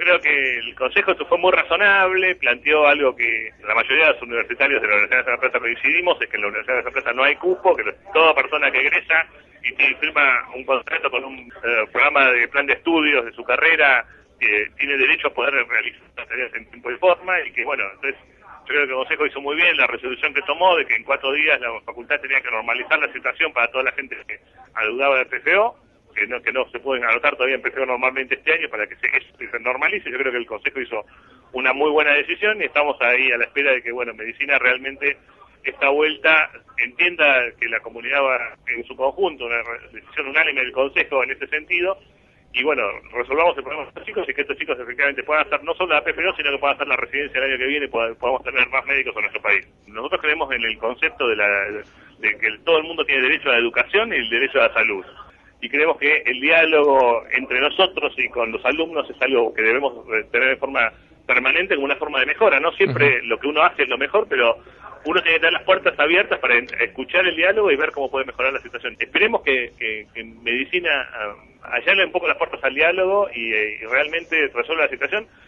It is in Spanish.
creo que el Consejo fue muy razonable, planteó algo que la mayoría de los universitarios de la Universidad Nacional de La Plata coincidimos, es que en la Universidad de La Plata no hay cupo, que toda persona que egresa y firma un contrato con un programa de plan de estudios de su carrera, tiene derecho a poder realizar las tareas en tiempo y forma, y que bueno, entonces yo creo que el Consejo hizo muy bien la resolución que tomó de que en 4 días la facultad tenía que normalizar la situación para toda la gente que adeudaba de PFO, que no se pueden anotar todavía en PFO normalmente este año para que se normalice. Yo creo que el Consejo hizo una muy buena decisión y estamos ahí a la espera de que, bueno, Medicina realmente esta vuelta entienda que la comunidad va en su conjunto, una decisión unánime del Consejo en ese sentido, y bueno, resolvamos el problema de estos chicos y que estos chicos efectivamente puedan hacer no solo la PFO, sino que puedan hacer la residencia el año que viene y podamos tener más médicos en nuestro país. Nosotros creemos en el concepto de que todo el mundo tiene derecho a la educación y el derecho a la salud. Y creemos que el diálogo entre nosotros y con los alumnos es algo que debemos tener de forma permanente como una forma de mejora. No siempre lo que uno hace es lo mejor, pero uno tiene que tener las puertas abiertas para escuchar el diálogo y ver cómo puede mejorar la situación. Esperemos que en Medicina allane un poco las puertas al diálogo y realmente resuelva la situación,